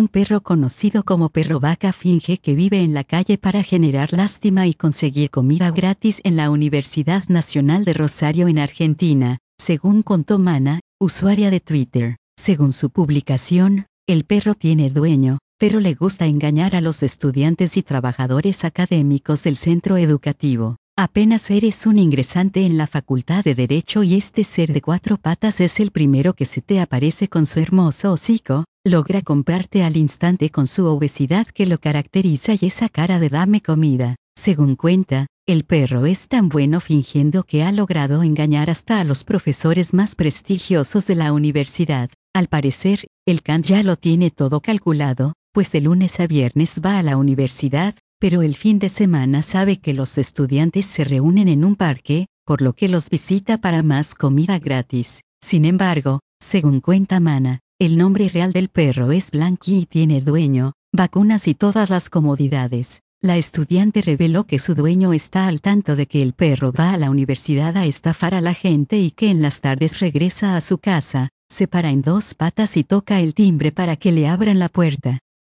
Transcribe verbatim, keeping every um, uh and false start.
Un perro conocido como perro vaca finge que vive en la calle para generar lástima y conseguir comida gratis en la Universidad Nacional de Rosario en Argentina, según contó Mana, usuaria de Twitter. Según su publicación, el perro tiene dueño, pero le gusta engañar a los estudiantes y trabajadores académicos del centro educativo. Apenas eres un ingresante en la Facultad de Derecho y este ser de cuatro patas es el primero que se te aparece con su hermoso hocico, logra comprarte al instante con su obesidad que lo caracteriza y esa cara de dame comida. Según cuenta, el perro es tan bueno fingiendo que ha logrado engañar hasta a los profesores más prestigiosos de la universidad. Al parecer, el can ya lo tiene todo calculado, pues de lunes a viernes va a la universidad, pero el fin de semana sabe que los estudiantes se reúnen en un parque, por lo que los visita para más comida gratis. Sin embargo, según cuenta Mana, el nombre real del perro es Blanqui y tiene dueño, vacunas y todas las comodidades. La estudiante reveló que su dueño está al tanto de que el perro va a la universidad a estafar a la gente y que en las tardes regresa a su casa, se para en dos patas y toca el timbre para que le abran la puerta.